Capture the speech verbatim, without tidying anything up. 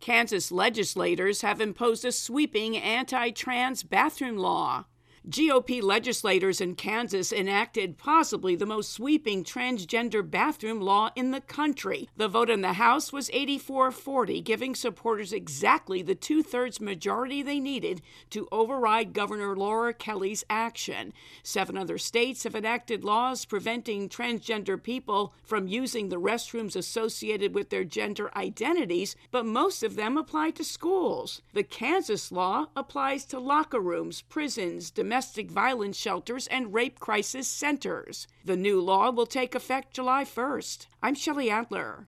Kansas legislators have imposed a sweeping anti-trans bathroom law. G O P legislators in Kansas enacted possibly the most sweeping transgender bathroom law in the country. The vote in the House was eighty-four forty, giving supporters exactly the two-thirds majority they needed to override Governor Laura Kelly's action. Seven other states have enacted laws preventing transgender people from using the restrooms associated with their gender identities, but most of them apply to schools. The Kansas law applies to locker rooms, prisons, domestic domestic violence shelters, and rape crisis centers. The new law will take effect July first. I'm Shelley Adler.